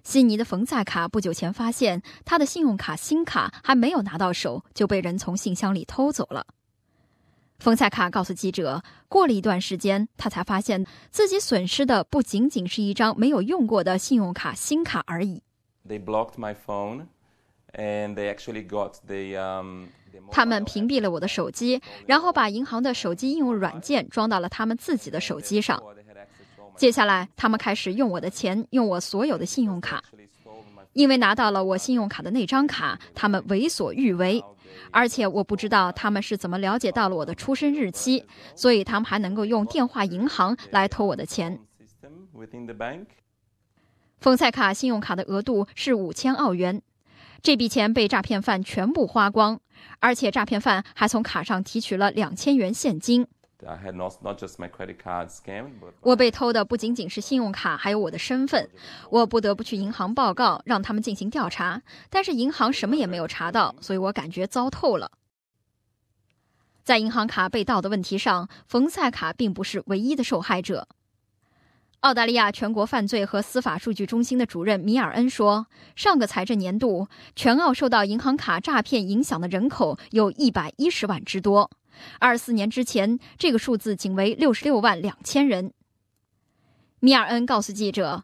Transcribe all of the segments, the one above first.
悉尼的冯赛卡不久前发现，他的信用卡新卡还没有拿到手，就被人从信箱里偷走了。冯赛卡告诉记者，过了一段时间，他才发现自己损失的不仅仅是一张没有用过的信用卡新卡而已。他们屏蔽了我的手机，然后把银行的手机应用软件装到了他们自己的手机上。接下来，他们开始用我的钱，用我所有的信用卡。因为拿到了我信用卡的那张卡，他们为所欲为。而且我不知道他们是怎么了解到了我的出生日期，所以他们还能够用电话银行来偷我的钱。冯赛卡信用卡的额度是5000澳元，这笔钱被诈骗犯全部花光，而且诈骗犯还从卡上提取了2000元现金。我被偷的不仅仅是信用卡，还有我的身份。我不得不去银行报告，让他们进行调查，但是银行什么也没有查到，所以我感觉糟透了。在银行卡被盗的问题上，冯赛卡并不是唯一的受害者。澳大利亚全国犯罪和司法数据中心的主任米尔恩说，上个财政年度，全澳受到银行卡诈骗影响的人口有110万之多。24年之前，这个数字仅为66万2000人。米尔恩告诉记者，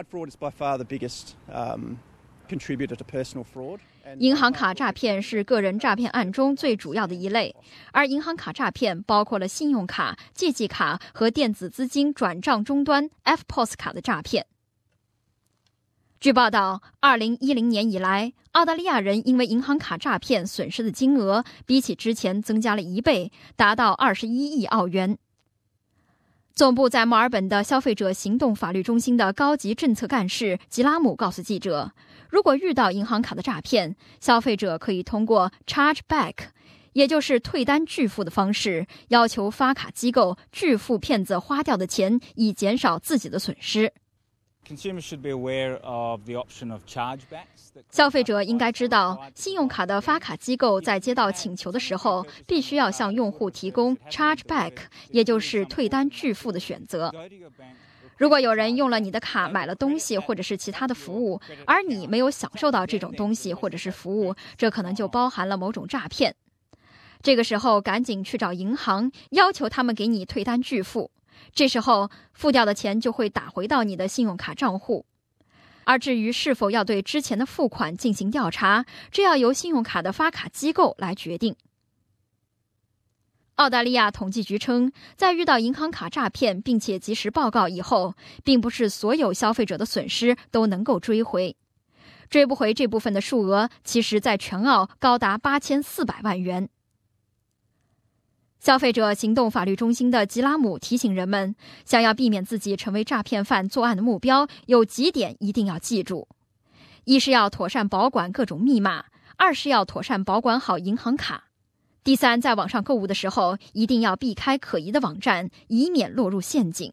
银行卡诈骗是个人诈骗案中最主要的一类，而银行卡诈骗包括了信用卡、借记卡和电子资金转账终端 EFTPOS 卡的诈骗。据报道，2010年以来，澳大利亚人因为银行卡诈骗损失的金额比起之前增加了1倍，达到21亿澳元。总部在墨尔本的消费者行动法律中心的高级政策干事吉拉姆告诉记者，如果遇到银行卡的诈骗，消费者可以通过 charge back， 也就是退单拒付的方式，要求发卡机构拒付骗子花掉的钱，以减少自己的损失。消费者应该知道，信用卡的发卡机构在接到请求的时候，必须要向用户提供 charge back， 也就是退单拒付的选择。如果有人用了你的卡买了东西或者是其他的服务，而你没有享受到这种东西或者是服务，这可能就包含了某种诈骗。这个时候赶紧去找银行，要求他们给你退单拒付。这时候付掉的钱就会打回到你的信用卡账户。而至于是否要对之前的付款进行调查，这要由信用卡的发卡机构来决定。澳大利亚统计局称，在遇到银行卡诈骗并且及时报告以后，并不是所有消费者的损失都能够追回。追不回这部分的数额，其实在全澳高达8400万元。消费者行动法律中心的吉拉姆提醒人们，想要避免自己成为诈骗犯作案的目标，有几点一定要记住：一是要妥善保管各种密码；二是要妥善保管好银行卡；第三，在网上购物的时候，一定要避开可疑的网站，以免落入陷阱。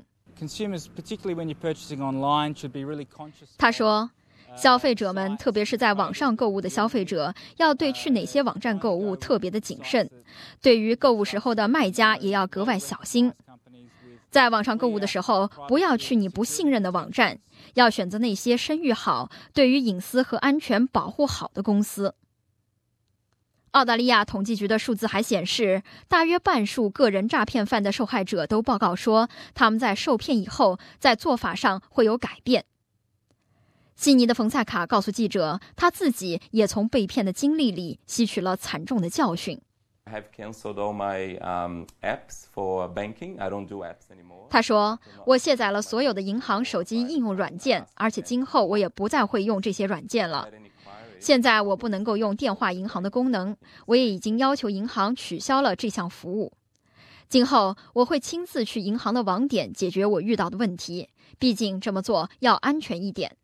他说，消费者们，特别是在网上购物的消费者，要对去哪些网站购物特别的谨慎。对于购物时候的卖家，也要格外小心。在网上购物的时候，不要去你不信任的网站，要选择那些声誉好、对于隐私和安全保护好的公司。澳大利亚统计局的数字还显示，大约半数个人诈骗犯的受害者都报告说，他们在受骗以后，在做法上会有改变。悉尼的冯赛卡告诉记者，他自己也从被骗的经历里吸取了惨重的教训。他说，我卸载了所有的银行手机应用软件，而且今后我也不再会用这些软件了。现在我不能够用电话银行的功能，我也已经要求银行取消了这项服务。今后我会亲自去银行的网点解决我遇到的问题，毕竟这么做要安全一点。